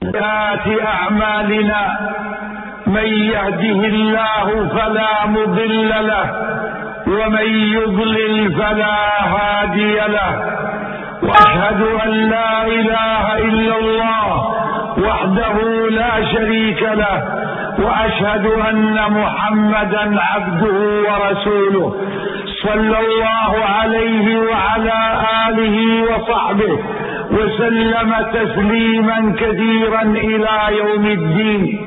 سيئات أعمالنا من يهده الله فلا مضل له ومن يضلل فلا هادي له، وأشهد أن لا إله إلا الله وحده لا شريك له، وأشهد أن محمدا عبده ورسوله صلى الله عليه وعلى آله وصحبه وسلم تسليما كثيرا إلى يوم الدين.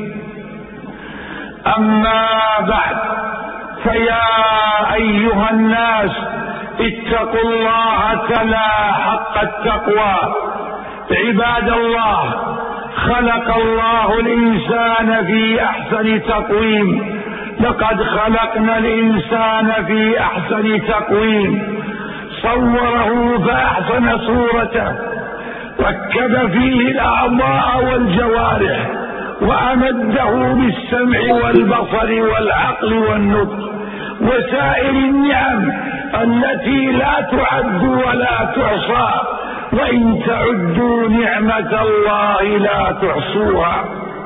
أما بعد، فيا أيها الناس اتقوا الله تعالى حق التقوى. عباد الله، خلق الله الإنسان في أحسن تقويم، لقد خلقنا الإنسان في أحسن تقويم، صوره فأحسن صورته، ركب فيه الأعضاء والجوارح، وأمده بالسمع والبصر والعقل والنطق وسائر النعم التي لا تعد ولا تحصى، وإن تعدوا نعمة الله لا تحصوها.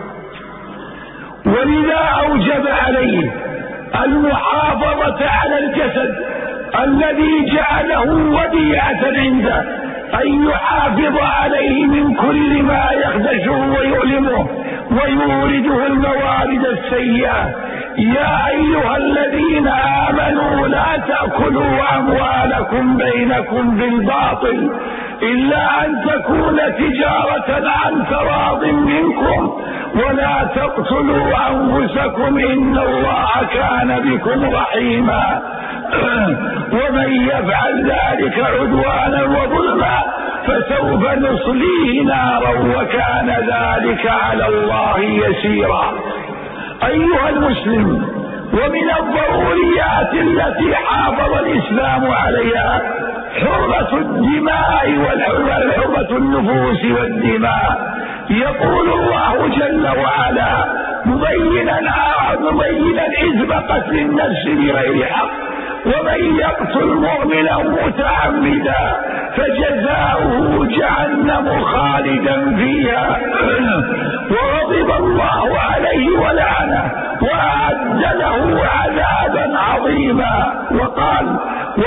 ولذا أوجب عليه المحافظة على الجسد الذي جعله وديعة عنده، أن يحافظ عليه من كل ما يخدشه ويؤلمه ويورده الموارد السيئة. يا أيها الذين آمنوا لا تأكلوا أموالكم بينكم بالباطل إلا أن تكون تجارة عن تراض منكم ولا تقتلوا أنفسكم إن الله كان بكم رحيما، ومن يفعل ذلك عدوانا وظلما فسوف نصليه نارا وكان ذلك على الله يسيرا. أيها المسلم، ومن الضروريات التي حافظ الإسلام عليها حرمة الدماء وحرمة النفوس والدماء. يقول الله جل وعلا مبينا حزب قتل النفس بغير حق، ومن يقتل مؤمنا متعمدا فجزاؤه جهنم خالدا فيها وغضب الله عليه ولعنه وأعد له عذابا عظيما. وقال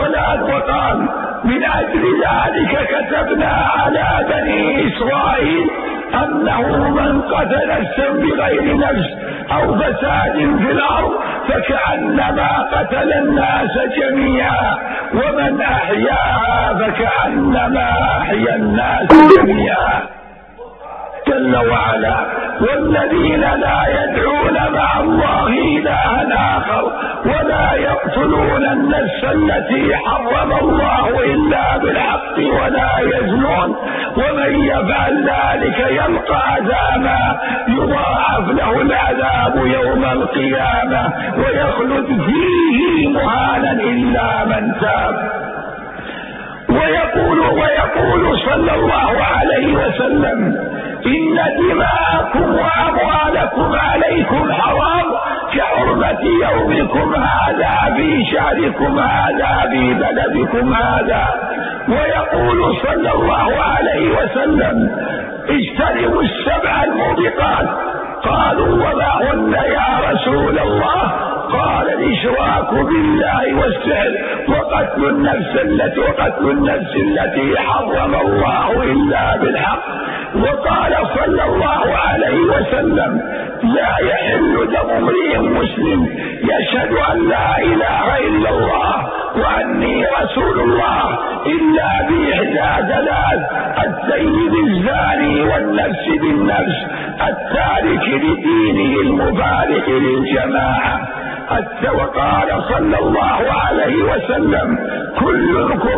من أجل ذلك كتبنا على بني إسرائيل أنه من قتل نفسا بغير نفس أو فساد في الأرض فكأنما قتل الناس جميعا، ومن أحياها فكأنما أحيا الناس جميعا. جل وعلا والذين لا يدعون مع الله إلها آخر ولا يقتلون النفس التي حرم الله إلا بالحق ولا يزنون ومن يفعل ذلك يلقى عذابا يضاعف له العذاب يوم القيامة ويخلد فيه مهانا إلا من تاب. ويقول صلى الله عليه وسلم إن دماءكم وأموالكم عليكم حرام كحرمة يومكم هذا في شهركم هذا في بلدكم هذا. ويقول صلى الله عليه وسلم اجتنبوا السبع الموبقات. قالوا وما هن يا رسول الله؟ قال الإشراك بالله والسحر وقتل النفس التي حرم الله إلا بالحق. وقال صلى الله عليه وسلم لا يحل دم امرئ مسلم يشهد أن لا إله إلا الله وأني رسول الله إلا بإحدى ثلاث: السيد الزاني والنفس بالنفس التارك لدينه المفارق للجماعة. وقال صلى الله عليه وسلم كل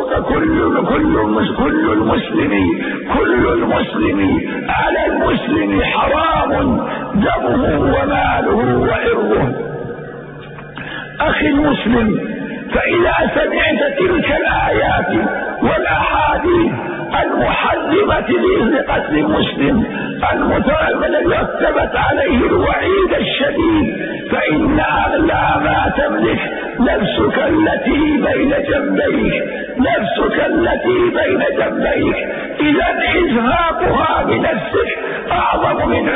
المسلم على المسلم حرام دمه وماله وعرضه. أخي المسلم، فإذا سمعت تلك الآيات والأحاديث المحرمة لقتل المسلم الذي ثبت عليه الوعيد الشديد، فإن أغلى ما تملك نفسك التي بين جنبيك، إذا إزهاقها بنفسك أعظم من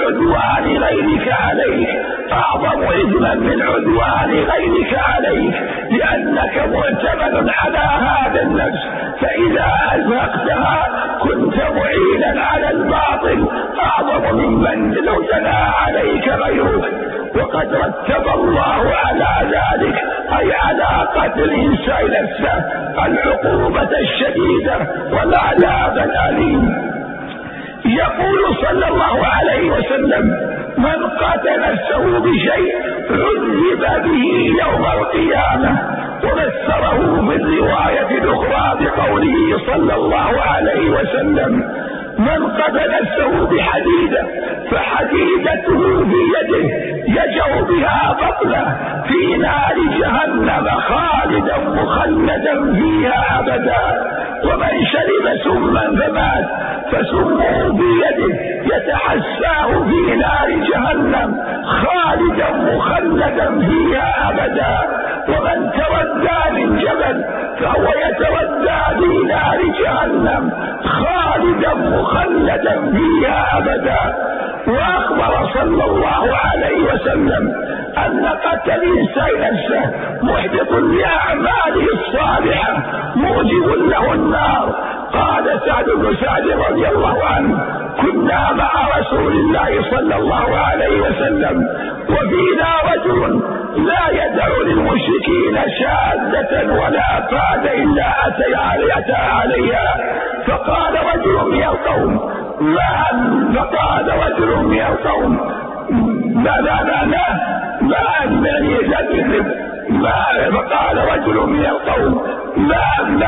غيرك عليك أعظم إثما من عدوان غيرك عليك، لأنك معتمد على هذا النفس، فإذا أزهقتها كنت معينا على الباطل أعظم ممن لو جنى عليك غيرك. وقد رتب الله على ذلك، أي على قتل الإنسان نفسه، العقوبة الشديدة والعذاب الأليم. يقول صلى الله عليه وسلم: من قتل نفسه بشيء عذب به يوم القيامة. وفسره بالرواية الأخرى بقوله صلى الله عليه وسلم: من قتل نفسه بحديدة فحديدته في يده يجر بها بطنه في نار جهنم خالدا مخلدا فيها أبدا. ومن شرب سما فمات فسمه بيده يتحساه في نار جهنم خالدا مخلدا فيها أبدا. ومن تردى من جبل فهو يتردى في نار جهنم خالدا مخلدا فيها أبدا. وأخبر صلى الله عليه وسلم أن قتل الإنسان نفسه محبط لأعماله الصالحة موجب له النار. قال سعد بن سعد رضي الله عنه: كنا مع رسول الله صلى الله عليه وسلم وفينا رجل لا يدع للمشركين شاذة ولا فاد إلا أتى عليها. فقال رجل من القوم: فقال رجل من القوم: ما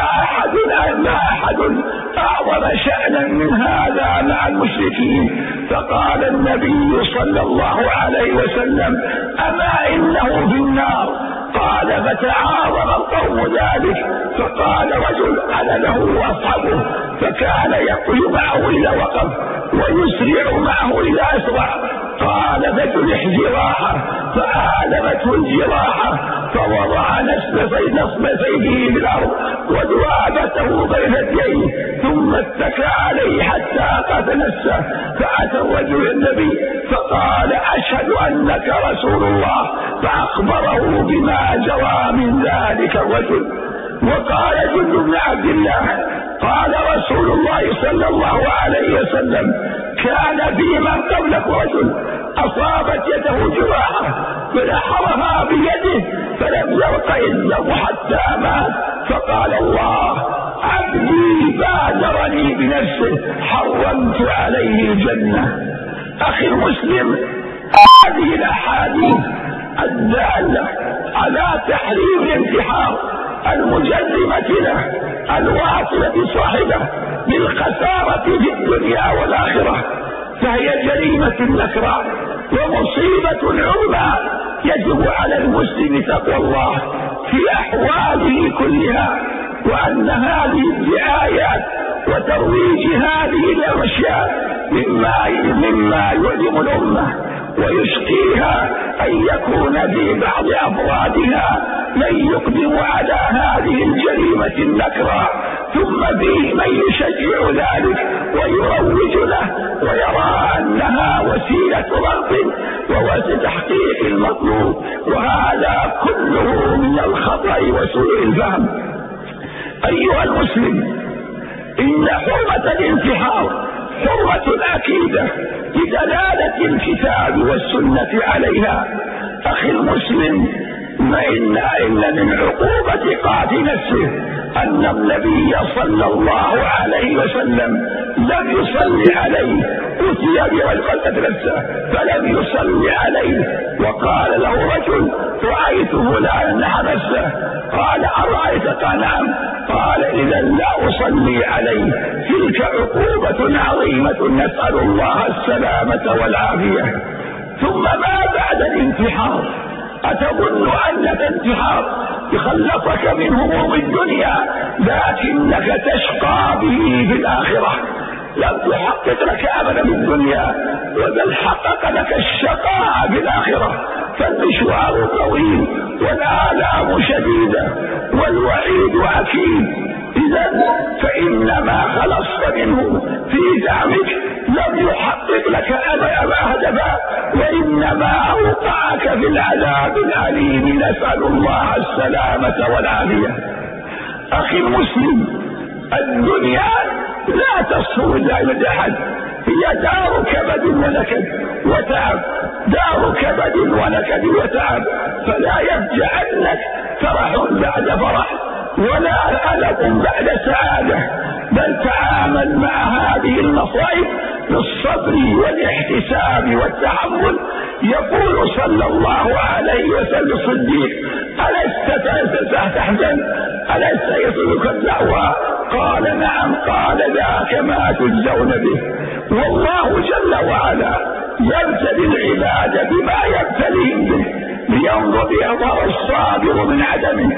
أحد أعظم شأنا من هذا مع المشركين. فقال النبي صلى الله عليه وسلم: أما إنه في النار. قال: فتعاظم القوم ذلك. فقال رجل: أنا له وأصحبه. فكان يقول معه إذا وقف ويسرع معه إذا أسرع. قال: فجرح جراحه فآلمته الجراحة فوضع نصب سيفه في الأرض ودوابته بين يديه ثم اتكى عليه حتى قتل نفسه. فأتى الرجل النبي فقال: أشهد أنك رسول الله. فأخبره بما جرى من ذلك الرجل. وقال جند بن عبد الله: قال رسول الله صلى الله عليه وسلم: كان في من قبلك رجل أصابت يده جراحة فنحرها بيده فلم يرق إلا حتى مات. فقال الله: عبدي بادرني بنفسه حرمت عليه الجنة. أخي المسلم، هذه الأحاديث الدالة على تحريم الانتحار المجرمة له الواصلة صاحبه بالخسارة في الدنيا والآخرة، فهي جريمة نكراء ومصيبة عظمى. يجب على المسلم تقوى الله في أحواله كلها، وأن هذه الدعايات وترويج هذه الأشياء مما يؤلم الأمة ويشقيها أن يكون في بعض أفرادها من يقدم على هذه الجريمة النكراء، ثم فيه من يشجع ذلك ويروج له ويرى أنها وسيلة رغب ووسيلة تحقيق المطلوب، وهذا كله من الخطأ وسوء الفهم. أيها المسلم، إن حرمة الانتحار حرمة أكيدة بدلالة الكتاب والسنة عليها. أخي المسلم، إن من عقوبة قاتل نفسه أن النبي صلى الله عليه وسلم لم يصلي عليه. أتي برجل نفسه فلم يصلي عليه، وقال له رجل: رأيت فلانا نحى نفسه. قال: أرأيت؟ قال: نعم. قال: إذا لا أصلي عليه. تلك عقوبة عظيمة، نسأل الله السلامة والعافية. ثم ما بعد الانتحار؟ أتظن أنك انتحار يخلصك من هموم الدنيا لكنك تشقى به في الآخرة؟ لم تحقق لك أبدا في الدنيا، بل حقق لك الشقاء في الآخرة. فالمشوار طويل والآلام شديدة والوعيد أكيد. إذن فإنما خلصت منه في زعمك لم يحقق لك أبدا سلفا وإنما أوقعك في العذاب الأليم. نسأل الله السلامة والعافية. أخي المسلم، الدنيا لا تصفو إلا إلى أحد، هي دار كبد ونكد وتعب، دار كبد ونكد وتعب، فلا يفجعنك فرح بعد فرح ولا قلق بعد سعادة، بل تعامل مع هذه المصائب بالصبر والاحتساب والتحمل. يقول صلى الله عليه وسلم الصديق: ألست تحزن؟ ألست يصلك الدعوى؟ قال: نعم. قال: ذاك ما تجزون به. والله جل وعلا يبتلي العباد بما يبتليهم به لينظر يظهر الصابر من عدمه.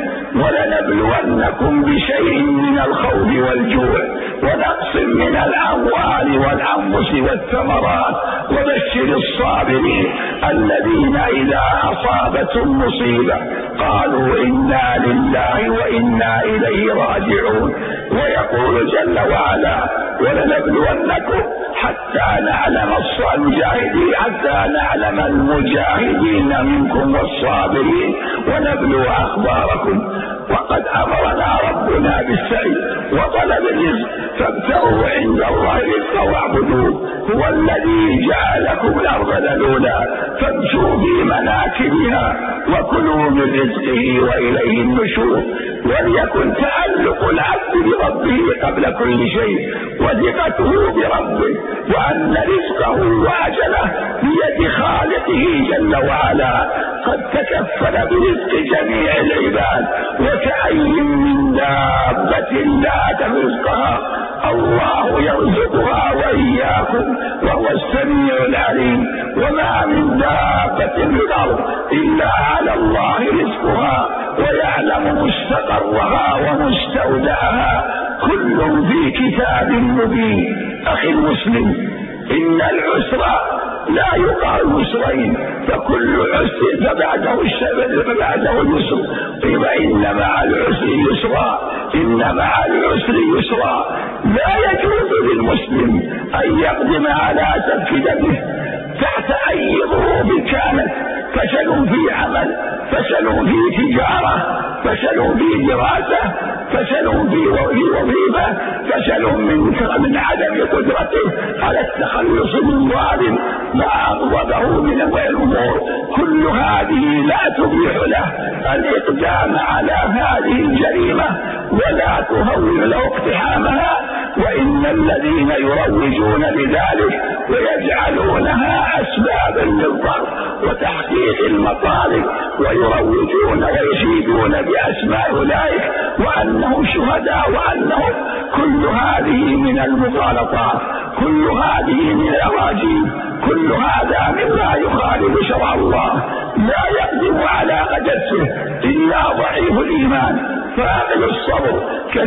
ولنبلونكم بشيء من الخوف والجوع ونقص من الأموال والأنفس والثمرات وبشر الصابرين الذين إذا أصابتهم مصيبة قالوا إنا لله وإنا إليه راجعون. ويقول جل وعلا: ولنبلونكم حتى نعلم المجاهدين، حتى نعلم المجاهدين منكم والصابرين ونبلو أخباركم. وقد أمرنا ربنا بالسعي وطلب الرزق، فابتغوا عند الله الرزق واعبدوه. هو الذي جعلكم الأرض ذلولا فامشوا في مناكبها وكلوا من رزقه وإليه النشور. وليكن تعلق العبد بربه قبل كل شيء وثقته بربه، وأن رزقه وأجله بيد خالقه جل وعلا. قد تكفل برزق جميع العباد، وكأي من دابة لا تحمل رزقها الله يرزقها وإياكم وهو السميع العليم. وما من دابة في الأرض إلا على الله رزقها ويعلم مستقرها ومستودعها، كل في كتاب مبين. أخي المسلم، إن العسر لا يقال يسرين، فكل عسر فبعده اليسر. قيل إن مع العسر يسرا، إن مع العسر يسرا. لا يجوز للمسلم أن يقدم على سفك دمه تحت أي ظروف كانت: فشل في عمل، فشل في تجارة، فشل في دراسة، فشل في وظيفة، فشل من عدم قدرته على التخلص من ظالم ما أغضبه من الأمور. كل هذه لا تبيح له الإقدام على هذه الجريمة ولا تهون له اقتحامها. وإن الذين يروجون لذلك ويجعلونها أسبابا للضرر وتحقيق المطالب ويروجون ويشيدون بأسماء أولئك وأنهم شهداء وأنهم، كل هذه من المغالطات، كل هذه من الأراجيل، كل هذا مما يخالف شرع الله. لا يقدم على قدسه إلا ضعيف الإيمان. فاقل الصبر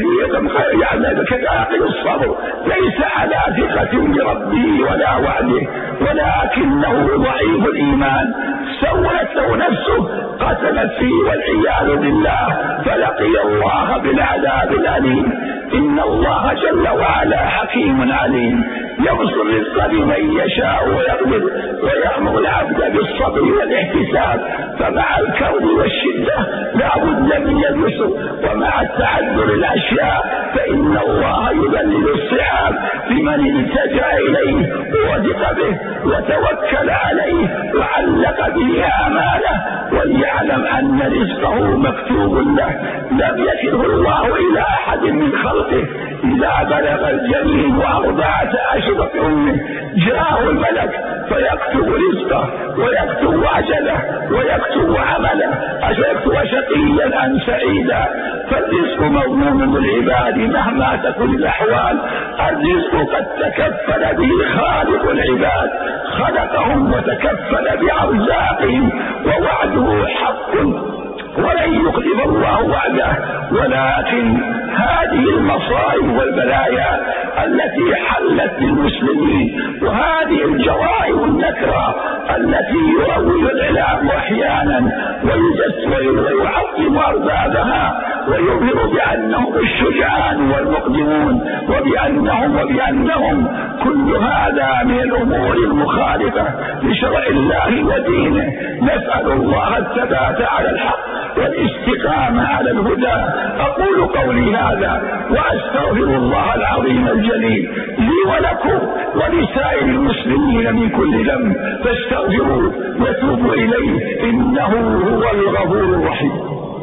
كعاقل الصبر ليس على ثقة بربه ولا وعده، ولكنه ضعيف الإيمان. سولت له نفسه، قتلت فيه والعياذ بالله، فلقي الله بالعذاب الأليم. إن الله جل وعلا حكيم عليم، يبسط الرزق لمن يشاء ويقدر، ويأمر العبد بالصبر والاحتساب. فمع الكرب والشدة لا بد من اليسر، ومع التعذر الأشياء فإن الله يذلل الصعاب لمن التجأ إليه ووثق به وتوكل عليه وعلق به آماله، وليعلم أن رزقه مكتوب له. لم يكله الله إلى أحد من خلقه. إذا بلغ الجنين وأربعة أشهر في أمه جاءه الملك فيكتب رزقه ويكتب أجله ويكتب عمله، أشيكتب شقيا أم سعيدا. فالرزق مضمون للعباد مهما تكن الأحوال. الرزق قد تكفل به خالق العباد، خلقهم وتكفل بأرزاقهم، ووعده حق ولن يخلف الله وعده. ولكن هذه المصائب والبلايا التي حلت بالمسلمين، وهذه الجرائم النكرة التي يروج الإعلام أحيانا ويعظم أربابها ويظهر بأنهم الشجعان والمقدمون، وبأنهم كل هذا من الأمور المخالفة لشرع الله ودينه. نسأل الله الثبات على الحق والاستقامة على الهدى. أقول قولي هذا وأستغفر الله العظيم الجليل لي ولكم ولسائر المسلمين من كل ذنب، فاستغفروه وتوبوا إليه إنه هو الغفور الرحيم.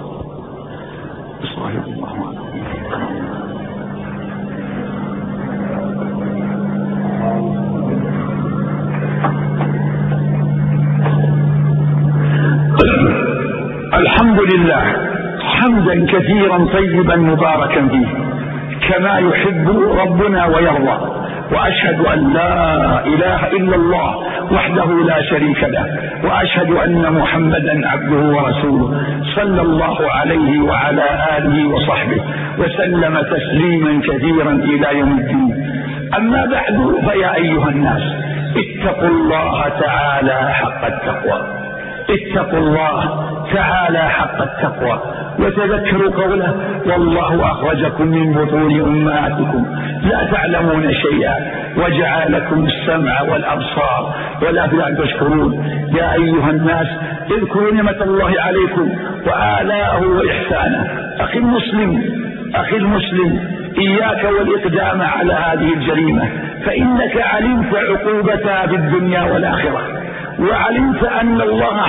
الحمد لله حمدا كثيرا طيبا مباركا فيه كما يحب ربنا ويرضى، وأشهد أن لا إله إلا الله وحده لا شريك له، وأشهد أن محمدا عبده ورسوله صلى الله عليه وعلى آله وصحبه وسلم تسليما كثيرا إلى يوم الدين. أما بعد، فيا أيها الناس اتقوا الله تعالى حق التقوى، اتقوا الله تعالى حق التقوى، وتذكروا قوله: والله أخرجكم من بطون أمهاتكم لا تعلمون شيئا وجعل لكم السمع والأبصار والأفئدة تشكرون. يا أيها الناس اذكروا نعمة الله عليكم وآلاءه وإحسانه. أخي المسلم إياك والإقدام على هذه الجريمة، فإنك علمت عقوبتها في الدنيا والآخرة، وعلمت أن الله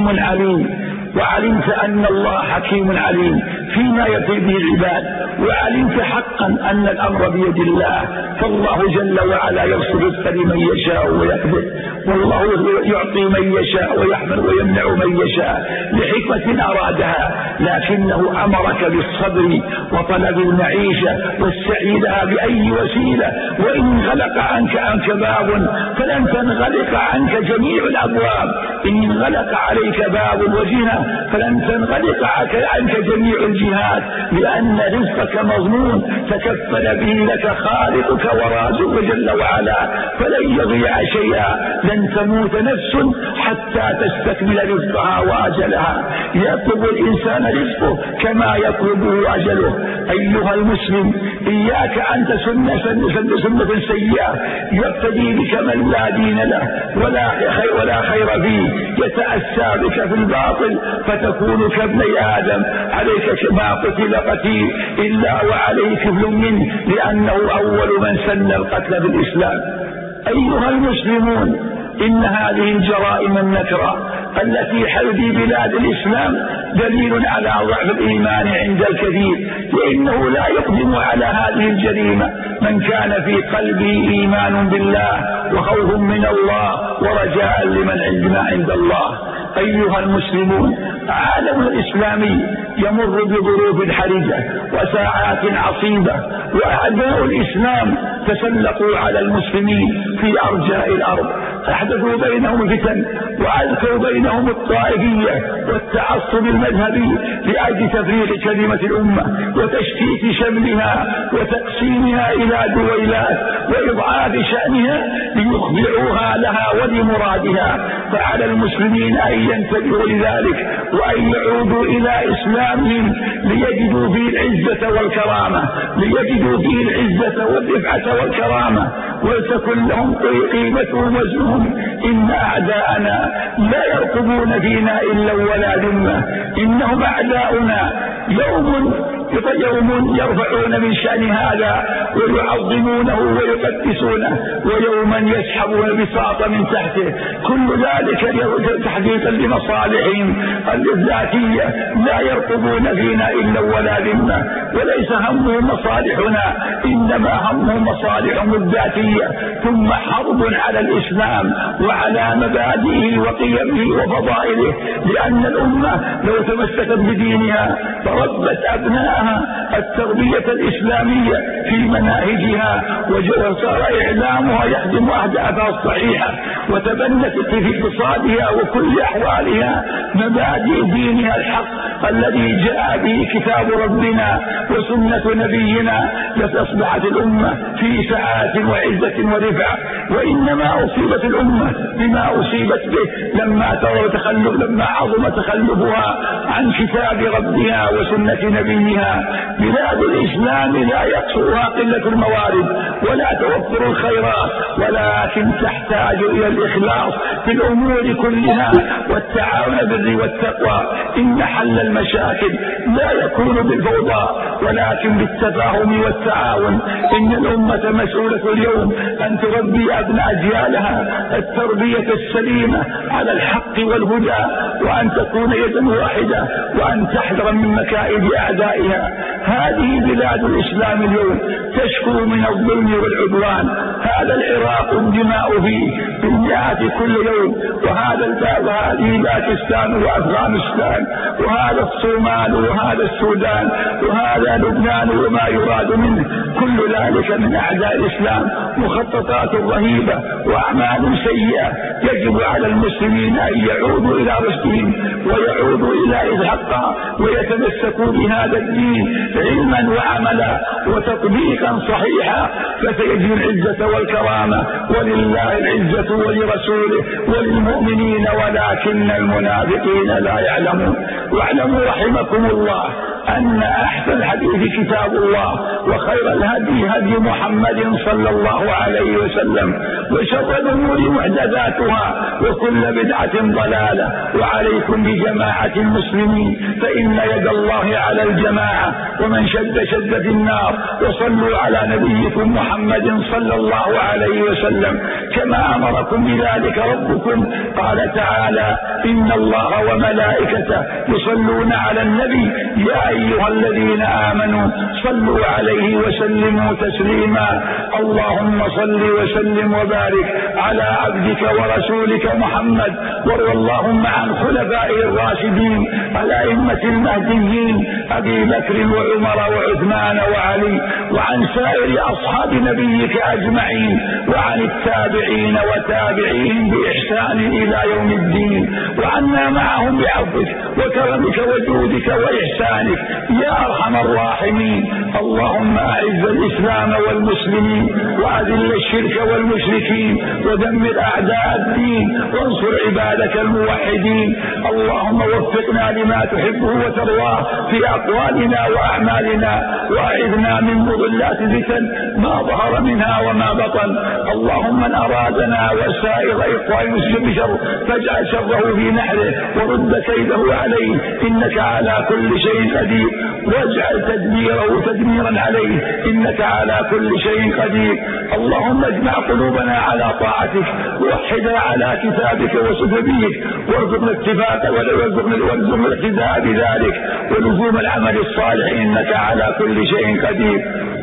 حكيم عليم فيما يفي به العباد، وعلمت حقا أن الأمر بيد الله، فالله جل وعلا يبسط الرزق لمن يشاء ويقدر، والله يعطي من يشاء ويحمل ويمنع من يشاء لحكمة أرادها، لكنه أمرك بالصبر وطلب المعيشة والسعي لها بأي وسيلة. وإن انغلق عنك باب فلن تنغلق عنك جميع الأبواب، إن انغلق عليك باب وجهة فلن تنغلق عنك جميع الجهات، لأن رزقك مضمون تكفل به لك خالقك ورازقك جل وعلا، فلن يضيع شيئا. لن تموت نفس حتى تستكمل رزقها وأجلها، يطلب الإنسان رزقه كما يطلبه أجله. أيها المسلم إياك أن تسن سنة سيئة يقتدي بك من لا دين له ولا خير فيه، يتأسى بك في الباطل فتكون كابني آدم، عليك ما قتل قتيل إلا وعليه كفل منه، لأنه أول من سن القتل بالإسلام. أيها المسلمون إن هذه الجرائم النكرة التي حل بلاد الإسلام دليل على ضعف الإيمان عند الكثير، لأنه لا يقدم على هذه الجريمة من كان في قلبه إيمان بالله وخوف من الله ورجاء لمن عند الله. أيها المسلمون عالم الإسلامي يمر بظروف حرجة وساعات عصيبة، وأعداء الإسلام تسلقوا على المسلمين في أرجاء الأرض، أحدثوا بينهم فتن وألقوا بينهم الطائفية والتعصب المذهبي لأجل تفريق كلمة الأمة وتشتيت شملها وتقسيمها إلى دويلات وإضعاف شأنها ليخضعوها لها ولمرادها. فعلى المسلمين أن ينتبهوا لذلك وأن يعودوا إلى إسلامهم ليجدوا فيه العزة والكرامة، والرفعة والكرامة، ولتكن لهم قيمتهم وزنهم. إن أعداءنا لا يرقبون فينا إلا ولا ذمة، إنهم أعداؤنا يوم يرفعون من شأن هذا ويعظمونه ويقدسونه، ويوما يسحبون بساط من تحته، كل ذلك تحقيقا لمصالحهم الذاتية. لا يرقبون فينا إلا ولا ذمة، وليس همهم مصالحنا، إنما همهم مصالحهم الذاتية. ثم حرب على الإسلام وعلى مبادئه وقيمه وفضائله، لأن الأمة لو تمسكت بدينها فربت أبناءها التربية الإسلامية في مناهجها وصار إعلامها يخدم أهدافها الصحيحة، وتبنت في اقتصادها وكل أحوالها مبادئ دينها الحق الذي جاء به كتاب ربنا وسنة نبينا لتصبحت الأمة في سعادة وعزة ورفعة. وإنما أصيبت الأمة بما أصيبت به لما عظم تخلفها عن كتاب ربها وسنة نبيها. بلاد الإسلام لا يقصرها قلة الموارد ولا توفر الخيرات، ولكن تحتاج إلى الإخلاص في الأمور كلها والتعاون بالبر والتقوى. إن حل المشاكل لا يكون بالفوضى ولكن بالتفاهم والتعاون. إن الأمة مسؤولة اليوم أن تربي أبناء أجيالها التربية السليمة على الحق والهدى، وأن تكون يدا واحدة، وأن تحذر من مكائد أعدائها. هذه بلاد الإسلام اليوم تشكو من الظلم والعدوان. هذا العراق الدماء فيه بالمئات كل يوم، وهذه باكستان وأفغانستان، وهذا الصومال، وهذا السودان، وهذا لبنان وما يراد منه. كل ذلك من أعداء الإسلام، مخططات رهيبة وأعمال سيئة. يجب على المسلمين أن يعودوا إلى رشدهم ويعودوا إلى الحق ويتمسكوا بهذا الدين علما وعملا وتطبيقا صحيحا، فسيجد العزة والكرامة ولله العزة ولرسوله وللمؤمنين ولكن المنافقين لا يعلمون. واعلموا رحمكم الله أن أحسن الحديث كتاب الله، وخير الهدي هدي محمد صلى الله عليه وسلم، وشر الأمور محدثاتها، وكل بدعة ضلالة. وعليكم بجماعة المسلمين فإن يد الله على الجماعة، ومن شد شد في النار. وصلوا على نبيكم محمد صلى الله عليه وسلم كما أمركم بذلك ربكم. قال تعالى: إن الله وملائكته يصلون على النبي يا أيها الذين آمنوا صلوا عليه وسلموا تسليما. اللهم صل وسلم وبارك على عبدك ورسولك محمد، وارض اللهم عن خلفائه الراشدين الأئمة المهديين أبي بكر وعمر وعثمان وعلي، وعن سائر أصحاب نبيك أجمعين، وعن التابعين وتابعين بإحسان إلى يوم الدين، وعنا معهم بعفوك وكرمك وجودك وإحسانك يا أرحم الراحمين. اللهم أعز الإسلام والمسلمين، وأذل الشرك والمشركين، ودمر أعداء الدين، وانصر عبادك الموحدين. اللهم وفقنا لما تحبه وترضاه في أقوالنا وأعمالنا، وأعذنا من مضلات الفتن ما ظهر منها وما بطن. اللهم من أرادنا وسائر إخوان المسلمين بشر فاجعل شره في نحره ورد كيده عليه، إنك على كل شيء قدير، واجعل تدميره تدميرا عليه، إنك على كل شيء قدير. اللهم اجمع قلوبنا على طاعتك، ووحدنا على كتابك وسنتك، وارزقنا اتفاقك وارزقنا الاقتداء بذلك ولزوم العمل الصالح، إنك على كل شيء قدير.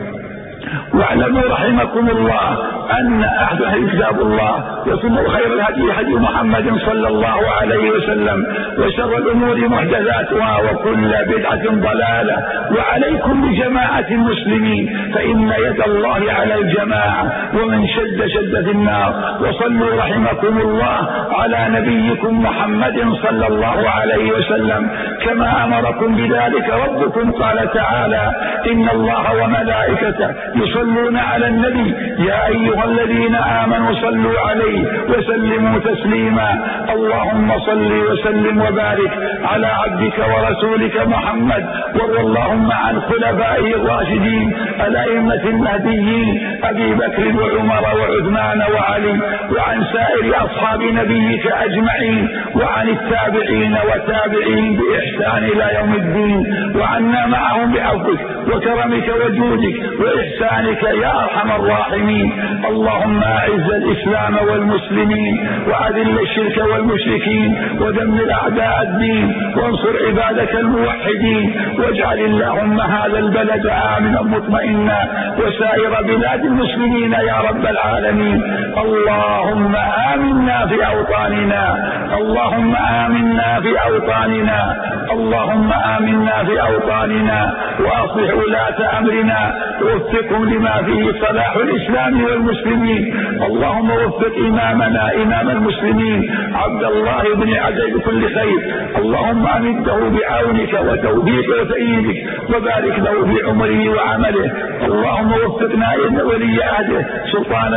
واعلموا رحمكم الله أن أحسن كتاب الله، وسنة خير الهدي هدي محمد صلى الله عليه وسلم، وشر الأمور محدثاتها، وكل بدعة ضلالة. وعليكم بجماعة المسلمين فإن يد الله على الجماعة، ومن شد شد في النار. وصلوا رحمكم الله على نبيكم محمد صلى الله عليه وسلم كما أمركم بذلك ربكم. قال تعالى: إن الله وملائكته يصلون على النبي يا أيها الذين آمنوا صلوا عليه وسلموا تسليما. اللهم صل وسلم وبارك على عبدك ورسولك محمد، وارض اللهم عن خلفائه الراشدين الأئمة المهديين أبي بكر وعمر وعثمان وعلي، وعن سائر أصحاب نبيك أجمعين، وعن التابعين وتابعين بإحسان إلى يوم الدين، وعنا معهم بعفوك وكرمك وجودك وإحسانك يا أرحم الراحمين. اللهم أعز الإسلام والمسلمين، وأذل الشرك والمشركين، ودمر أعداء الدين، وانصر عبادك الموحدين. واجعل اللهم هذا البلد آمنا مطمئنا، وسائر بلاد المسلمين يا رب العالمين. اللهم آمنا آمنا في أوطاننا، اللهم آمنا في أوطاننا، اللهم آمنا في أوطاننا، وأصلح ولاة أمرنا، ووفقهم لما فيه صلاح الإسلام والمسلمين. اللهم وفق إمامنا إمام المسلمين عبد الله بن عدي بكل خير، اللهم أمده بعونك وتوفيقك وتأييدك، وبارك له في عمره وعمله. اللهم وفقنا ولي عهده سلطان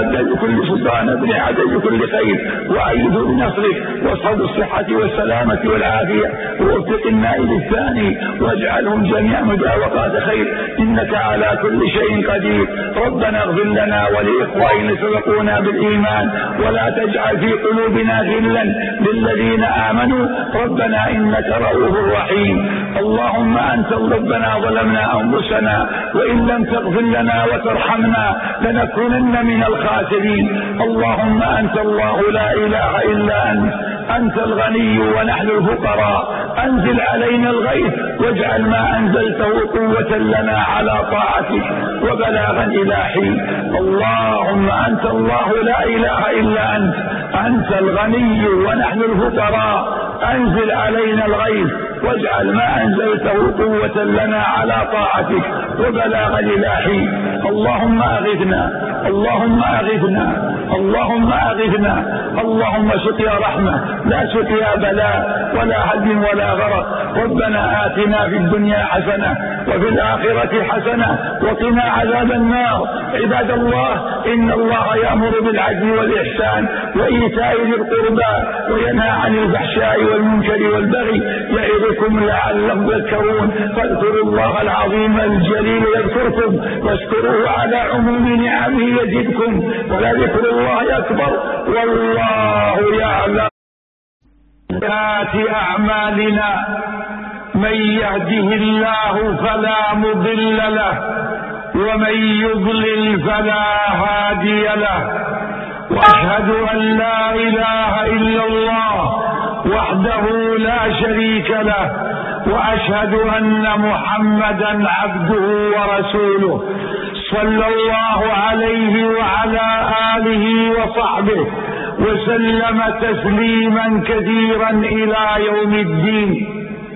بن عدي بكل خير، وأيده بنصرك، واصحب الصحة والسلامة والعافية، ووفق النائب الثاني، واجعلهم جميعا مداوقات خير، إنك على كل شيء قدير. ربنا اغفر لنا ولإخواننا سبقونا بالإيمان، ولا تجعل في قلوبنا غلا للذين آمنوا، ربنا إنك رؤوف رحيم. اللهم أنت ربنا ظلمنا أنفسنا، وإن لم تغفر لنا وترحمنا لنكونن من الخاسرين. اللهم أنت الله لا إله إلا أنت الغني ونحن الفقراء، أنزل علينا الغيث، واجعل ما أنزلته قوة لنا على طاعتك وبلاغا إلى حين. اللهم أنت الله لا إله إلا أنت الغني ونحن الفقراء، أنزل علينا الغيث، واجعل ما أنزلته قوة لنا على طاعتك وبلاغا إلى حين. اللهم أغثنا، اللهم أغثنا، اللهم أغثنا، اللهم سقيا رحمة لا سقيا بلاء ولا هدم ولا غرق. ربنا آتنا في الدنيا حسنة وفي الآخرة حسنة وقنا عذاب النار. عباد الله، إن الله يأمر بالعدل والإحسان وإيتاء ذي القربى وينهى عن الفحشاء والمنكر والبغي، يعظكم لعلكم تذكرون. فاذكروا الله العظيم الجليل يذكركم، واشكروه على عموم نعمه يزدكم، ولذكر الله أكبر، والله يعلم. أعمالنا من يهده الله فلا مضل له، ومن يضلل فلا هادي له، وأشهد أن لا إله إلا الله وحده لا شريك له، وأشهد أن محمدا عبده ورسوله، صلى الله عليه وعلى آله وصحبه وسلم تسليما كثيرا إلى يوم الدين.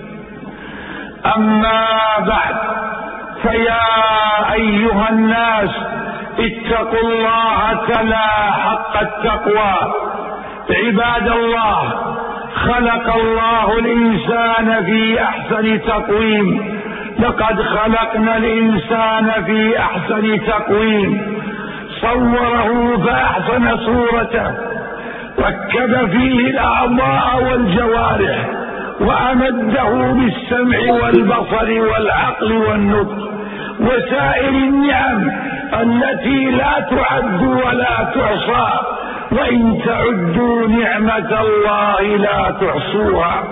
أما بعد، فيا أيها الناس اتقوا الله تعالى حق التقوى. عباد الله، خلق الله الإنسان في أحسن تقويم، لقد خلقنا الإنسان في أحسن تقويم، صوره فأحسن صورته، ركب فيه الأعضاء والجوارح، وأمده بالسمع والبصر والعقل والنطق وسائر النعم التي لا تعد ولا تحصى، وإن تعدوا نعمة الله لا تحصوها.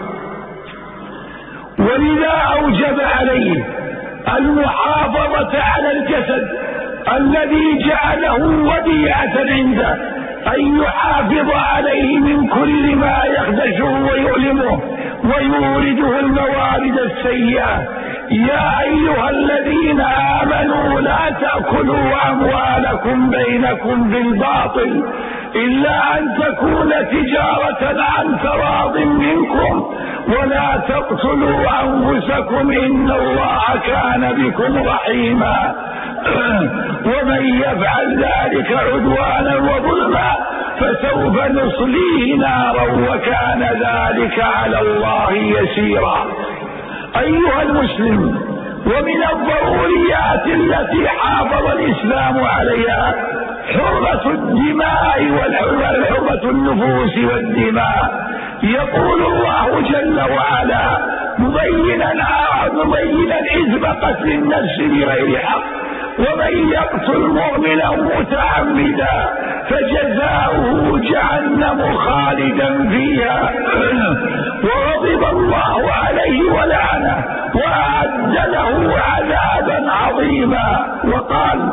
ولذا أوجب عليه المحافظة على الجسد الذي جعله وديعة عنده، أن يحافظ عليه من كل ما يخدشه ويؤلمه ويورده الموارد السيئة. يا أيها الذين آمنوا لا تأكلوا أموالكم بينكم بالباطل إلا أن تكون تجارة عن تراض منكم، ولا تقتلوا أنفسكم إن الله كان بكم رحيما، ومن يفعل ذلك عدوانا وظلما فسوف نصليه نارا وكان ذلك على الله يسيرا. أيها المسلم، ومن الضروريات التي حافظ الإسلام عليها حرمة الدماء وحرمة النفوس والدماء. يقول الله جل وعلا مبينا إثم قتل النفس بغير حق، ومن يقتل مؤمنا متعمدا فجزاؤه جهنم خالدا فيها وغضب الله عليه ولعنه وأعد له عذابا عظيما. وقال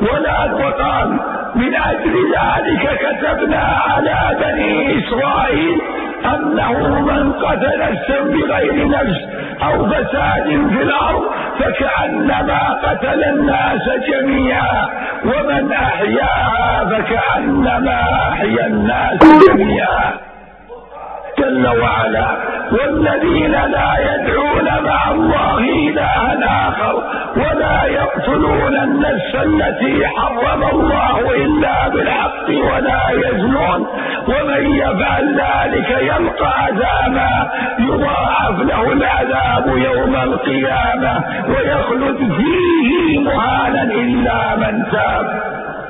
من أجل ذلك كتبنا على بني إسرائيل أنه من قتل نفسا بغير نفس أو فساد في الأرض فكأنما قتل الناس جميعا، ومن أحياها فكأنما أحيا الناس جميعا. جل وعلا: والذين لا يدعون مع الله إلها آخر ولا يقتلون النفس التي حرم الله إلا بالحق ولا يزنون ومن يفعل ذلك يلقى عذابا يضاعف له العذاب يوم القيامة ويخلد فيه مهانا إلا من تاب.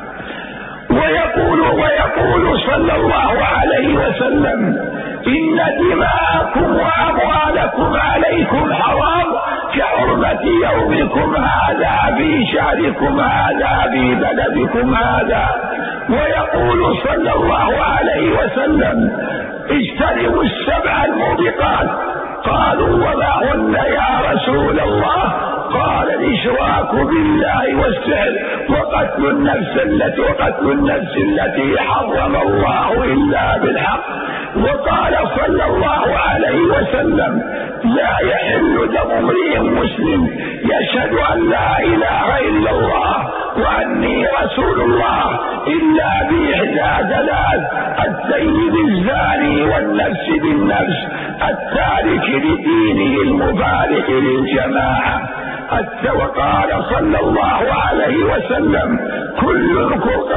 ويقول صلى الله عليه وسلم: إن دماءكم وأموالكم عليكم حرام كحرمة يومكم هذا في شهركم هذا في بلدكم هذا. ويقول صلى الله عليه وسلم: اجتنبوا السبع الموبقات. قالوا: وما هن يا رسول الله؟ قال: الإشراك بالله والسحر وقتل النفس التي حرم الله إلا بالحق. وقال صلى الله عليه وسلم: لا يحل دم امرئ مسلم يشهد أن لا إله إلا الله وأني رسول الله إلا بإحدى ثلاث: السيد الزاني والنفس بالنفس التارك لدينه المفارق للجماعة. وقال صلى الله عليه وسلم: كل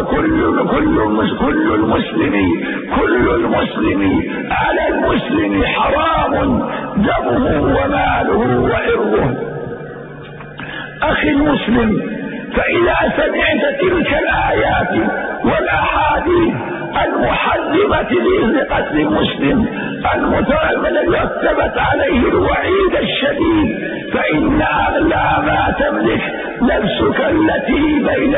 المسلم على المسلم حرام دمه وماله وعرضه. أخي المسلم، فإذا سمعت تلك الآيات والأحاديث المحرمة لقتل المسلم الذي ثبت عليه الوعيد الشديد، فإن أغلى ما تملك نفسك التي بين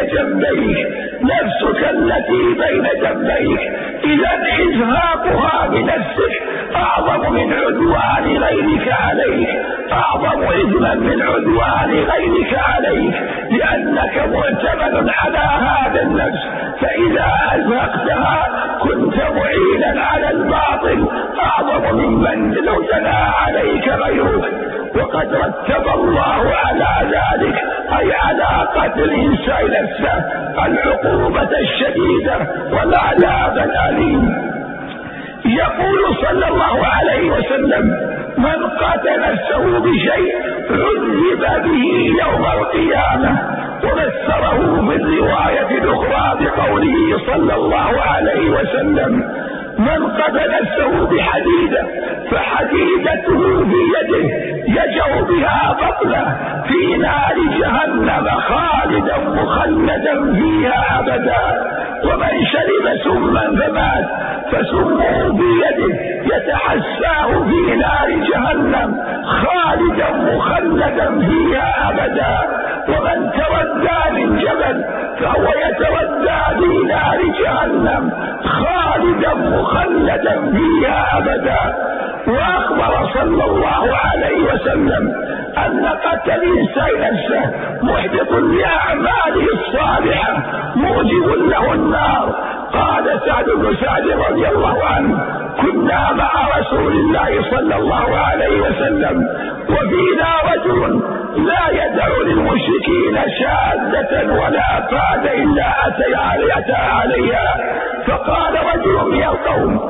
جنبيك. إذا إزهاقها بنفسك أعظم من عدوان غيرك عليك، أعظم إثما من عدوان غيرك عليك، لأنك معتمد على هذا النفس، فإذا أزهقتها كنت معينا على الباطل أعظم ممن لو جنى عليك غيرك. وقد رتب الله على ذلك، أي على قتل الإنسان نفسه، العقوبة الشديدة والعذاب الأليم. يقول صلى الله عليه وسلم: من قتل نفسه بشيء عذب به يوم القيامة. وفسره في الرواية الأخرى بقوله صلى الله عليه وسلم: من قتل نفسه بحديدة فحديدته في يده يجع بها بطنه في نار جهنم خالدا مخلدا فيها أبدا. ومن شرب سما فمات فسمه بيده يتحساه في نار جهنم خالدا مخلدا فيها أبدا. ومن تودى من جبل فهو يتودى في نار جهنم خالدا مخلدا فيها أبدا. وأخبر صلى الله عليه وسلم أن قتل الإنسان نفسه محبط لأعماله الصالحة موجب له النار. قال سعد بن سعد رضي الله عنه: كنا مع رسول الله صلى الله عليه وسلم وفينا رجل لا يدع للمشركين شاذة ولا فاد إلا أتى عليها. فقال رجل من القوم: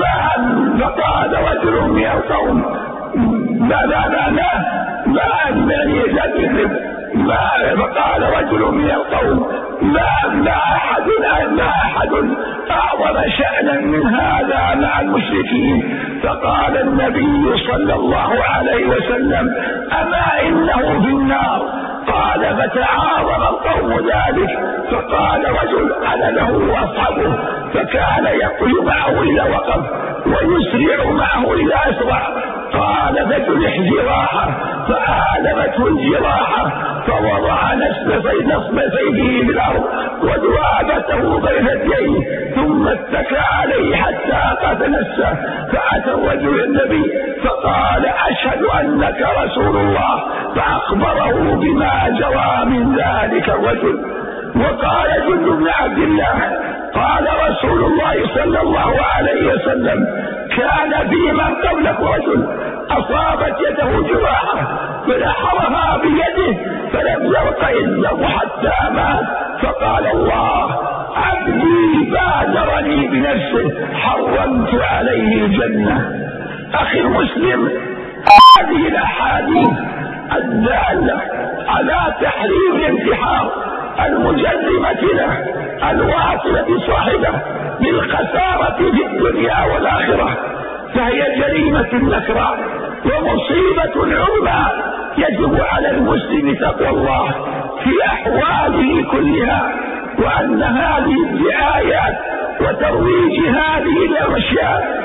فقال رجل من القوم: ما أحد أعظم شأنا من هذا مع المشركين. فقال النبي صلى الله عليه وسلم: أما إنه في النار. قال: فتعاظم القوم ذلك. فقال رجل: أنا له أصحبه. فكان يقول معه إذا وقف ويسرع معه إذا أسرع. قال: فجرح جراحه فآلمته الجراحة فوضع نصب سيفه في الأرض ودوابته بين يديه ثم اتكى عليه حتى قتل نفسه. فأتى الرجل النبي فقال: أشهد أنك رسول الله. فأخبره بما جرى من ذلك الرجل. وقال جند بن عبد الله: قال رسول الله صلى الله عليه وسلم: كان في من قبلك رجل أصابت يده جراحة فنحرها بيده فلم يرق إلا حتى مات. فقال الله: عبدي بادرني بنفسه حرمت عليه الجنة. أخي المسلم، هذه الأحاديث الدالة على تحريم الانتحار المجرمة له الواصلة صاحبه بالخسارة في الدنيا والآخرة، فهي جريمة نكراء ومصيبة عظمى يجب على المسلم تقوى الله في أحواله كلها، وأن هذه الدعايات وترويج هذه الأشياء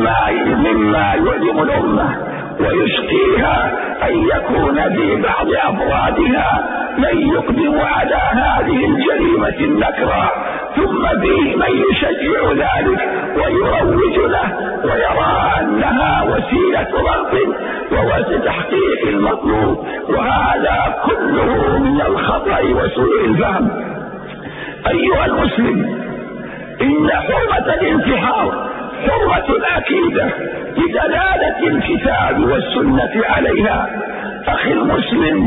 مما يؤلم الأمة ويشقيها أن يكون في بعض أفرادها من يقدم على هذه الجريمة النكراء، ثم فيه من يشجع ذلك ويروج له ويرى أنها وسيلة رغب وتحقيق المطلوب، وهذا كله من الخطأ وسوء الفهم. أيها المسلم، إن حرمة الانتحار حرمة أكيدة بدلالة الكتاب والسنة عليها. أخي المسلم،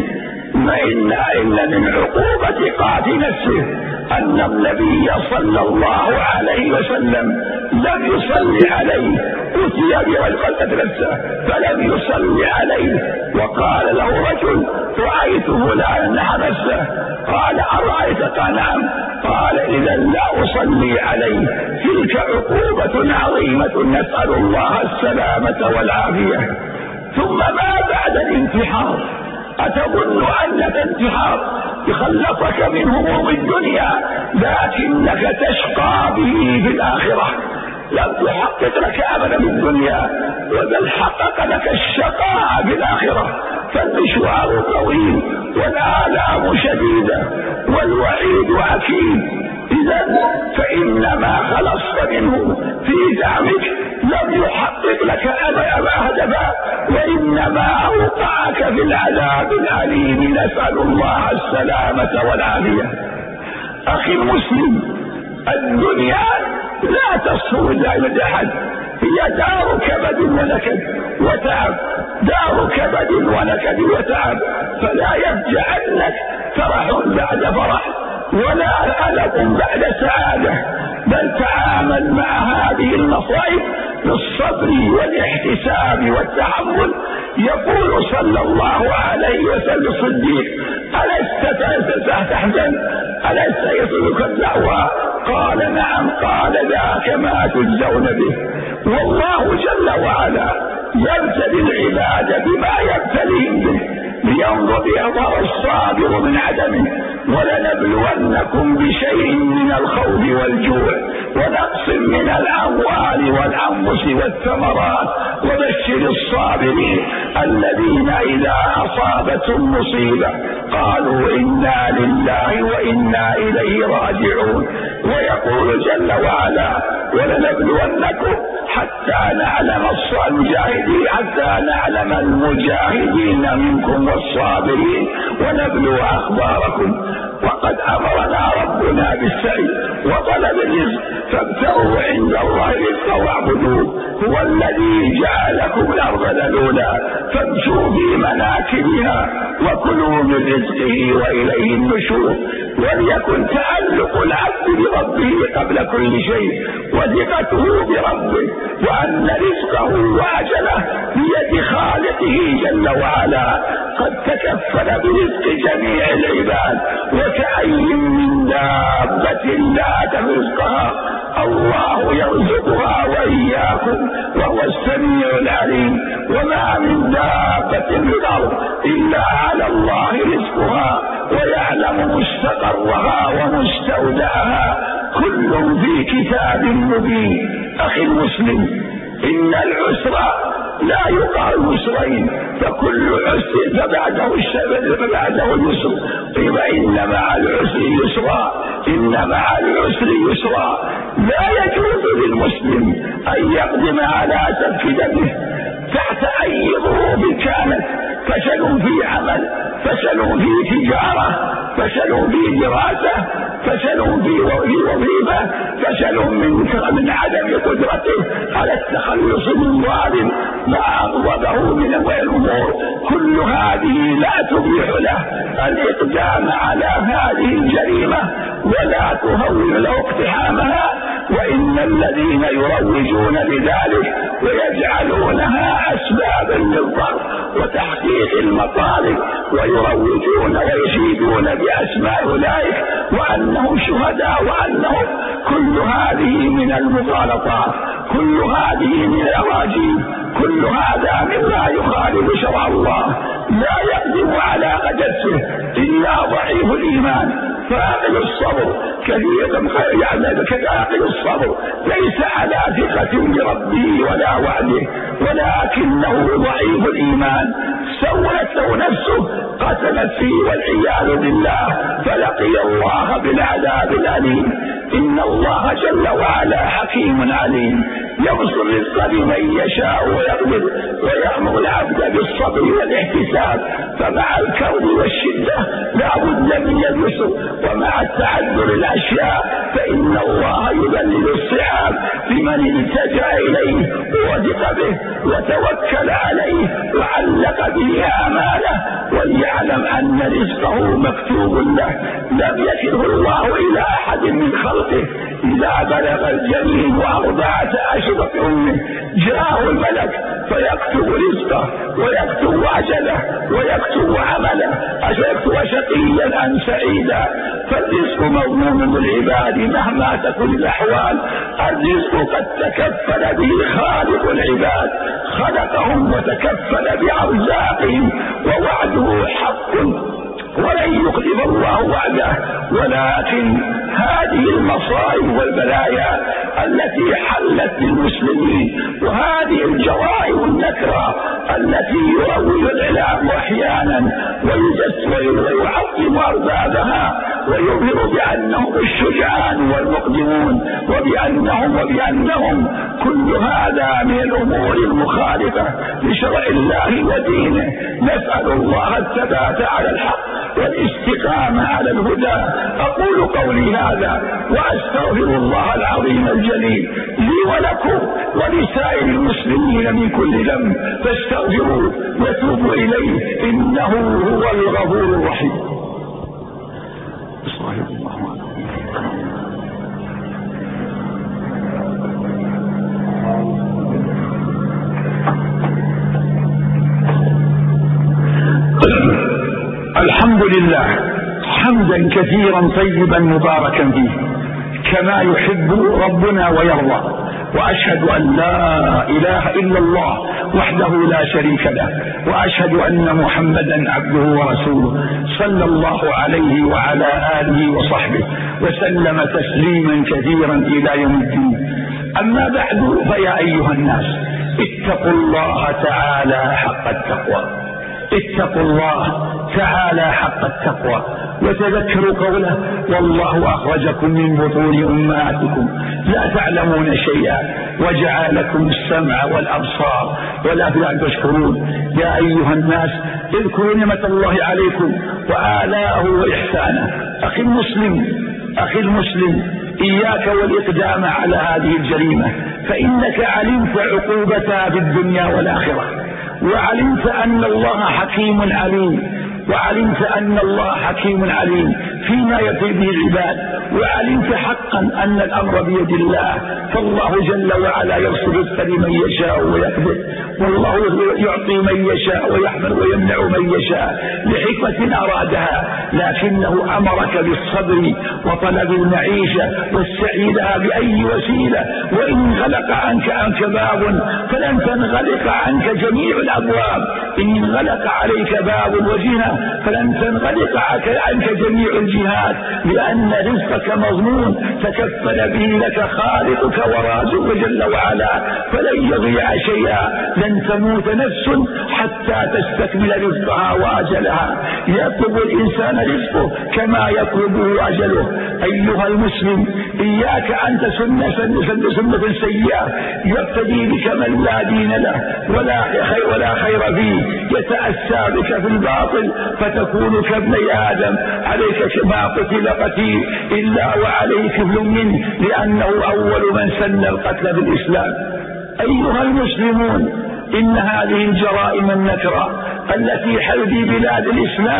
إن من عقوبة قاتل نفسه أن النبي صلى الله عليه وسلم لم يصلي عليه، أتي برجل قتل نفسه فلم يصلي عليه، وقال له رجل: رأيت فلانا نحر نفسه، قال: أرأيت؟ قال: نعم. قال: إذا لا أصلي عليه. تلك عقوبة عظيمة، نسأل الله السلامة والعافية. ثم ما بعد الانتحار؟ أتظن أنك انتحار يخلصك من هموم الدنيا لكنك تشقى به في الآخرة؟ لم تحقق لك أبدا في الدنيا، بل حقق لك الشقاء في الآخرة، فالمشوار طويل والآلام شديدة والوعيد أكيد. إذن فإنما خلصت منه في زعمك لم يحقق لك هدفا، وإنما أوقعك في العذاب الأليم، نسأل الله السلامة والعافية. أخي المسلم، الدنيا لا تصفو إلا أحد، هي دار كبد ونكد وتعب، دار كبد ونكد وتعب، فلا يفجعنك فرح بعد فرح ولا ألم بعد سعادة، بل تعامل مع هذه المصائب بالصبر والاحتساب والتحمل. يقول صلى الله عليه وسلم الصديق: ألست تحزن؟ ألست يصلك الدعوى؟ قال: نعم. قال: ذاك ما تجزون به. والله جل وعلا يبتلي العباد بما يبتليهم به لينظر يظهر الصابر من عدمه. ولنبلونكم بشيء من الخوف والجوع ونقص من الأموال والأنفس والثمرات وبشر الصابرين الذين إذا أصابتهم مصيبة قالوا إنا لله وإنا إليه راجعون. ويقول جل وعلا: ولنبلونكم حتى نعلم المجاهدين، حتى نعلم المجاهدين منكم والصابرين ونبلو أخباركم. وقد أمرنا ربنا بالسعي وطلب الرزق، فابتغوا عند الله الرزق واعبدوه. هو الذي جعلكم الأرض ذلولا فامشوا في مناكبها وكلوا من رزقه وإليه النشور. وليكن تعلق العبد بربه قبل كل شيء، وثقته بربه، وأن رزقه وأجله بيد خالقه جل وعلا، قد تكفل برزق جميع العباد. وكأي من دابة لا تحمل رزقها الله يرزقها وإياكم وهو السميع العليم. وما من دابة في الأرض إلا على الله رزقها ويعلم مستقرها ومستودعها، كل في كتاب مبين. أخي المسلم، إن العسر لا يقال يسرين، فكل عسر فبعده اليسر. إن مع العسر يسرا، إن مع العسر يسرا. لا يجوز للمسلم أن يقدم على سفك دمه تحت أي ظروف كانت: فشل في عمل، فشل في تجارة، فشل في دراسة، فشل في وظيفة، فشل من عدم قدرته على التخلص من ظالم ما أغضبه من الأمور. كل هذه لا تبيح له الإقدام على هذه الجريمة ولا تهون له اقتحامها. وإن الذين يروجون لذلك ويجعلونها وتحقيق المطالب، ويروجون ويشيدون بأسماء أولئك وأنهم شهداء، وأنهم كل هذه من المغالطات، كل هذه من الأراجيل، كل هذا مما يخالف شرع الله. لا يقدم على قدسه إلا ضعيف الإيمان. فاقد الصبر كفاقد الصبر ليس على ثقة بربه ولا وعده، ولكنه ضعيف الإيمان. سولت له نفسه، قتلت فيه والعياذ بالله، فلقي الله بالعذاب الأليم. إن الله جل وعلا حكيم عليم، يبسط الرزق لمن يشاء ويقدر، ويأمر العبد بالصبر والاحتساب. فمع الكرب والشدة لا بد من اليسر، ومع التعذر الأشياء فإن الله يذلل الصعاب لمن التجأ إليه ووثق به وتوكل عليه وعلق به آماله، وليعلم أن رزقه مكتوب له. لم يكله الله إلى أحد من خلقه. إذا بلغ الجنين 4 أشهر في أمه جاءه الملك فيكتب رزقه ويكتب أجله ويكتب عمله، أشيكتب شقيا أم سعيدا. فالرزق مضمون للعباد مهما تكن الأحوال. الرزق قد تكفل به خالق العباد، خلقهم وتكفل بأرزاقهم، ووعده حق ولن يخلف الله وعده. ولكن هذه المصائب والبلايا التي حلت بالمسلمين، وهذه الجرائم النكرة التي يروج الإعلام أحيانا ويعظم أربابها ويظهر بأنهم الشجعان والمقدمون، وبأنهم كل هذا من الأمور المخالفة لشرع الله ودينه. نسأل الله الثبات على الحق والاستقامة على الهدى. أقول قولي هذا وأستغفر الله العظيم الجليل لي ولكم ولسائر المسلمين من كل ذنب، فاستغفروه وتوبوا إليه إنه هو الغفور الرحيم. صلى الله عليه وسلم. الحمد لله حمدا كثيرا طيبا مباركا فيه كما يحب ربنا ويرضى. وأشهد أن لا إله إلا الله وحده لا شريك له، وأشهد أن محمدا عبده ورسوله صلى الله عليه وعلى آله وصحبه وسلم تسليما كثيرا إلى يوم الدين. أما بعد، فيا أيها الناس اتقوا الله تعالى حق التقوى، اتقوا الله تعالى حق التقوى، وتذكروا قوله: والله أخرجكم من بطون أمهاتكم لا تعلمون شيئا وجعل لكم السمع والأبصار والأفئدة تشكرون. يا أيها الناس اذكروا نعمة الله عليكم وآلاءه وإحسانه. أخي المسلم إياك والإقدام على هذه الجريمة، فإنك علمت عقوبتها في الدنيا والآخرة، وعلمت أن الله حكيم عليم فيما يفي به العباد، وعلمت حقا أن الأمر بيد الله. فالله جل وعلا يبسط الرزق لمن يشاء ويقدر، والله يعطي من يشاء ويحمل ويمنع من يشاء لحكمة أرادها، لكنه أمرك بالصبر وطلب المعيشة والسعي لها بأي وسيلة. وإن غلق عنك باب فلن تنغلق عنك جميع الأبواب، إن انغلق عليك باب وجهة فلن تنغلق عنك جميع الجهات، لأن رزقك مضمون تكفل به لك خالقك ورازقك جل وعلا، فلن يضيع شيئا. لن تموت نفس حتى تستكمل رزقها وأجلها. يطلب الإنسان رزقه كما يطلبه أجله. أيها المسلم إياك أن تسن سنة سيئة يقتدي بك من لا دين له ولا خير فيه، يتأسى بك في الباطل فتكون كابن آدم. عليك ما قتل قتيل إلا وعليه كفل منه، لأنه أول من سن القتل بالإسلام. أيها المسلمون إن هذه الجرائم النكرة التي حل في بلاد الإسلام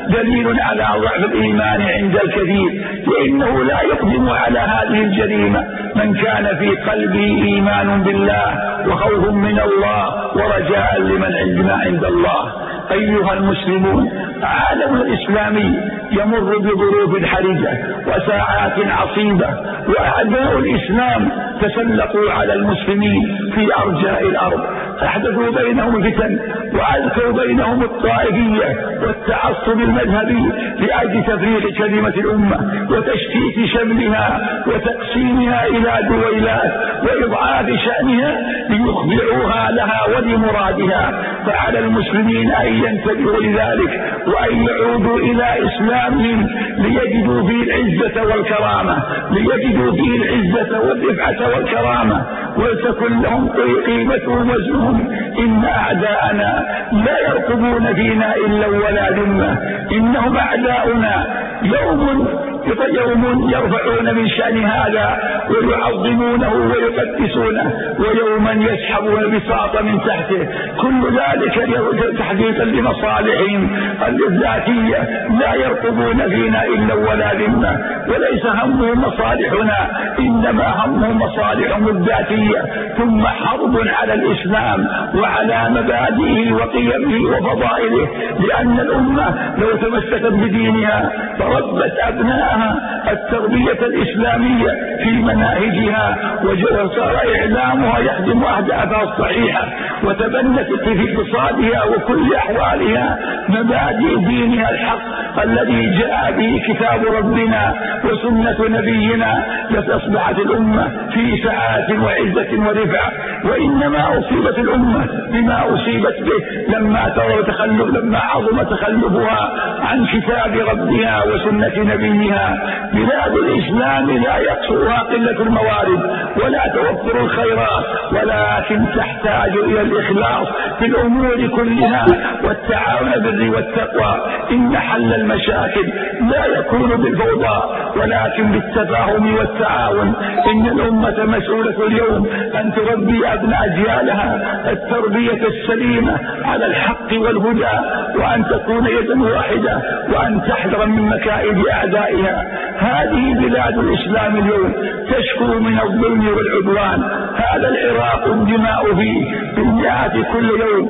دليل على ضعف الإيمان عند الكثير، لأنه لا يقدم على هذه الجريمة من كان في قلبه إيمان بالله وخوف من الله ورجاء لمن عند الله. أيها المسلمون، عالم الإسلامي يمر بظروف حرجة وساعات عصيبة، وأعداء الإسلام تسلقوا على المسلمين في أرجاء الأرض، أحدثوا بينهم فتن وألقوا بينهم الطائفية والتعصب المذهبي لأجل تفريق كلمة الأمة وتشتيت شملها وتقسيمها إلى دويلات وإضعاف شأنها ليخضعوها لها ولمرادها. فعلى المسلمين أن ينتبهوا لذلك وأن يعودوا إلى إسلامهم ليجدوا فيه العزة والكرامة، ليجدوا فيه العزة والرفعة والكرامة، ولتكن لهم قيمتهم وزنهم. إن أعداءنا لا يرقبون فينا إلا ولا ذمة، إنهم أعداؤنا يوم يرفعون من شأن هذا ويعظمونه ويقدسونه، ويوما يسحبون بساط من تحته، كل ذلك تحقيقا لمصالحهم الذاتية. لا يرقبون فينا إلا ولا ذمة، وليس همهم مصالحنا، إنما همهم مصالحهم الذاتية. ثم حرب على الإسلام وعلى مبادئه وقيمه وفضائله، لأن الأمة لو تمسكت بدينها فربت أبناءها التربية الإسلامية في مناهجها وصار إعلامها يخدم أهدافها الصحيحة، وتبنت في اقتصادها وكل أحوالها مبادئ دينها الحق الذي جاء به كتاب ربنا وسنة نبينا، لتصبحت الأمة في سعادة وعزة ورفعة. وإنما أصيبت الأمة بما أصيبت به لما عظم تخلفها عن كتاب ربها وسنة نبيها. بلاد الإسلام لا يقصرها قلة الموارد ولا توفر الخيرات، ولكن تحتاج إلى الإخلاص في الأمور كلها والتعاون بالبر والتقوى. إن حل المشاكل لا يكون بالفوضى ولكن بالتفاهم والتعاون. إن الأمة مسؤولة اليوم أن تربي أبناء أجيالها التربية السليمة على الحق والهدى، وأن تكون يدا واحدة، وأن تحذر من مكائد أعدائها. هذه بلاد الإسلام اليوم تشكو من الظلم والعدوان. هذا العراق الدماء فيه بالمئات كل يوم،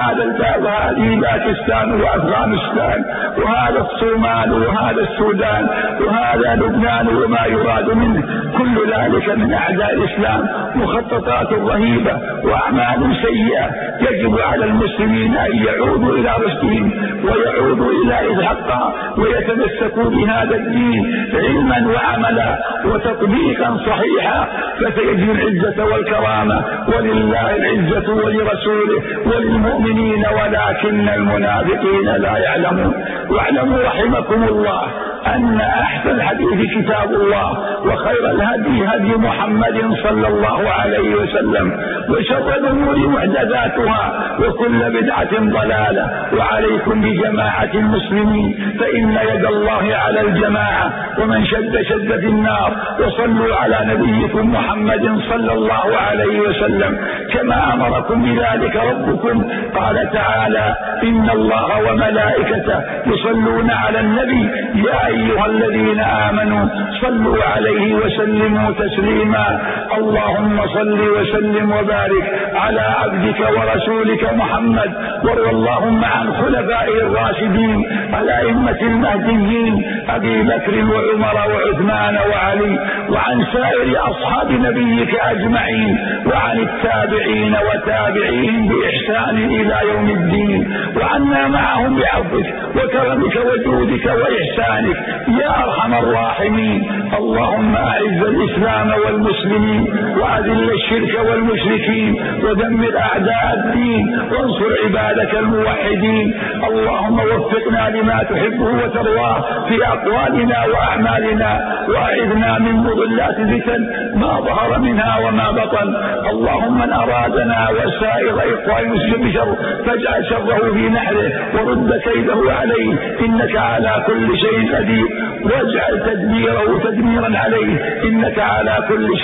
وهذه باكستان وأفغانستان، وهذا الصومال، وهذا السودان، وهذا لبنان وما يراد منه. كل ذلك من أعداء الإسلام، مخططات رهيبة وأعمال سيئة. يجب على المسلمين أن يعودوا إلى رشدهم ويعودوا إلى الحق ويتمسكوا بهذا الدين علما وعملا وتطبيقا صحيحا، فسيجد العزة والكرامة، ولله العزة ولرسوله وللمؤمنين ولكن المنافقين لا يعلمون. واعلموا رحمكم الله أن أحسن الحديث كتاب الله، وخير الهدي هدي محمد صلى الله عليه وسلم، وشر الأمور محدثاتها، وكل بدعة ضلالة. وعليكم بجماعة المسلمين، فإن يد الله على الجماعة، ومن شد في النار. وصلوا على نبيكم محمد صلى الله عليه وسلم كما أمركم بذلك ربكم. قال تعالى: إن الله وملائكته يصلون على النبي يا أيها الذين آمنوا صلوا عليه وسلموا تسليما. اللهم صل وسلم وبارك على عبدك ورسولك محمد، وارض اللهم عن خلفائه الراشدين الأئمة المهديين أبي بكر وعمر وعثمان وعلي، وعن سائر أصحاب نبيك أجمعين، وعن التابعين وتابعين بإحسان إلى يوم الدين، وعنا معهم بعفوك وكرمك وجودك وإحسانك يا أرحم الراحمين. اللهم أعز الإسلام والمسلمين، وأذل الشرك والمشركين، ودمر أعداء الدين، وانصر عبادك الموحدين. اللهم وفقنا لما تحبه وترضاه في أقوالنا وأعمالنا، وأعذنا من مضلات الفتن ما ظهر منها وما بطن. اللهم من أرادنا وسائر إخوان المسلمين بشر فاجعل شره في نحره ورد كيده عليه، إنك على كل شيء قدير، واجعل تدميره تدميرا عليه، إنك على كل شيء قدير.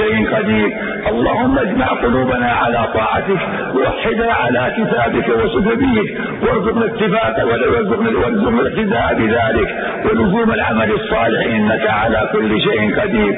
قدير. اللهم اجمع قلوبنا على طاعتك، ووحدنا على كتابك وسنتك، وارزقنا اتفاقك وارزقنا الاقتداء بذلك ولزوم العمل الصالح، إنك على كل شيء قدير.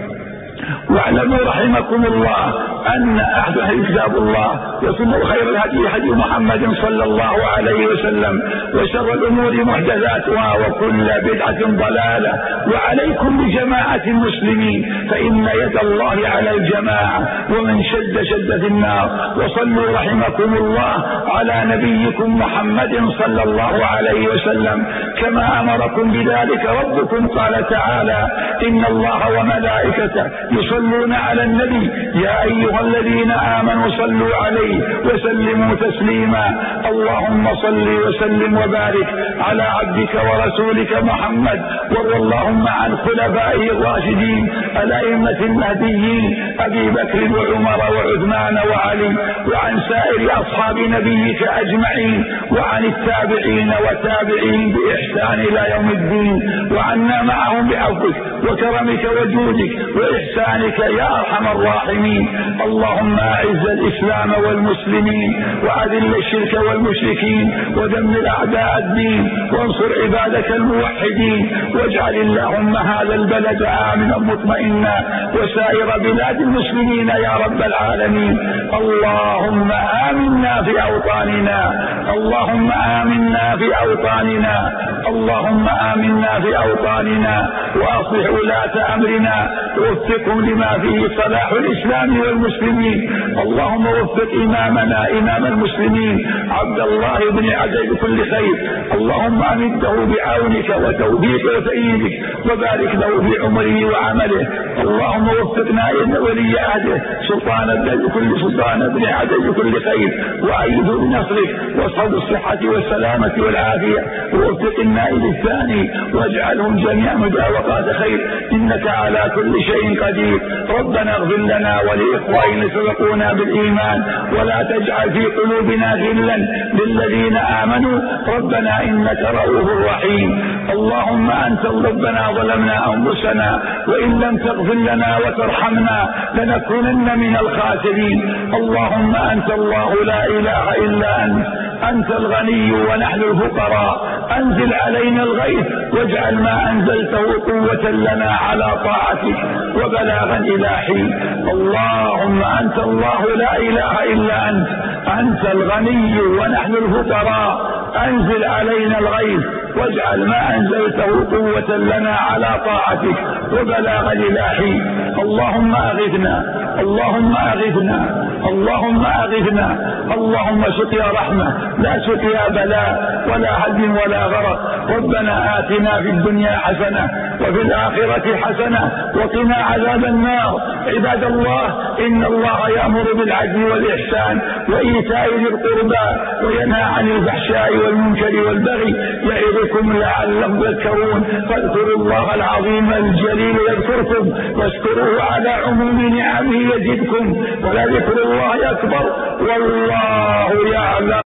واعلموا رحمكم الله أن أحسن كتاب الله وسنة خير الهدي هدي محمد صلى الله عليه وسلم، وشر الأمور محدثاتها وكل بدعة ضلالة. وعليكم بجماعة المسلمين فإن يد الله على الجماعة، ومن شد في النار. وصلوا رحمكم الله على نبيكم محمد صلى الله عليه وسلم كما أمركم بذلك ربكم. قال تعالى: إن الله وملائكته يصلون على النبي يا أيها الذين آمنوا صلوا عليه وسلموا تسليما. اللهم صل وسلم وبارك على عبدك ورسولك محمد، وارض اللهم عن خلفائه الراشدين الأئمة المهديين أبي بكر وعمر وعثمان وعلي، وعن سائر أصحاب نبيك أجمعين، وعن التابعين وتابعين بإحسان إلى يوم الدين، وعنا معهم بعفوك وكرمك وجودك وإحسانك يا أرحم الراحمين. اللهم أعز الإسلام والمسلمين، وأذل الشرك والمشركين، ودمر أعداء الدين، وانصر عبادك الموحدين، واجعل اللهم هذا البلد آمنا مطمئنا، وسائر بلاد المسلمين يا رب العالمين. اللهم آمنا في أوطاننا، اللهم آمنا في أوطاننا، اللهم آمنا في أوطاننا، وأصلح ولاة أمرنا، ووفقهم لما فيه صلاح الإسلام والمسلمين. اللهم وفق إمامنا إمام المسلمين عبد الله بن عزيز بكل خير، اللهم أمده بعونك وتوفيقك وتأييدك، وبارك له في عمره وعمله. اللهم وفقنا ولي عهده سلطان بن عزيز بكل خير، وأيده بنصرك، واصحب الصحة والسلامة والعافية، ووفق النائب الثاني، واجعلهم جميعا مداوقات خير، إنك على كل شيء قدير. ربنا اغفر لنا ولإخواننا سبقونا بالإيمان، ولا تجعل في قلوبنا غلا للذين آمنوا ربنا إنك رؤوف رحيم. اللهم أنت ربنا ظلمنا أنفسنا، وإن لم تغفر لنا وترحمنا لنكونن من الخاسرين. اللهم أنت الله لا إله إلا أنت الغني ونحن الفقراء، أنزل علينا الغيث، واجعل ما أنزلته قوة لنا على طاعتك وبلاغا إلى حين. اللهم أنت الله لا إله إلا أنت الغني ونحن الفقراء، أنزل علينا الغيث، واجعل ما أنزلته قوة لنا على طاعتك وبلاغا إلى حين. اللهم أغثنا، اللهم أغثنا، اللهم أغثنا، اللهم سقيا رحمة لا سقيا بلاء ولا هدم ولا غرق. ربنا آتنا في الدنيا حسنة وفي الآخرة حسنة وقنا عذاب النار. عباد الله، إن الله يأمر بالعدل والإحسان وإيتاء ذي القربى، وينهى عن الفحشاء والمنكر والبغي، يعظكم لعلكم تذكرون. فاذكروا الله العظيم الجليل يذكركم، واشكروه على عموم نعمه يزدكم، ولذكر الله أكبر، والله يعلم.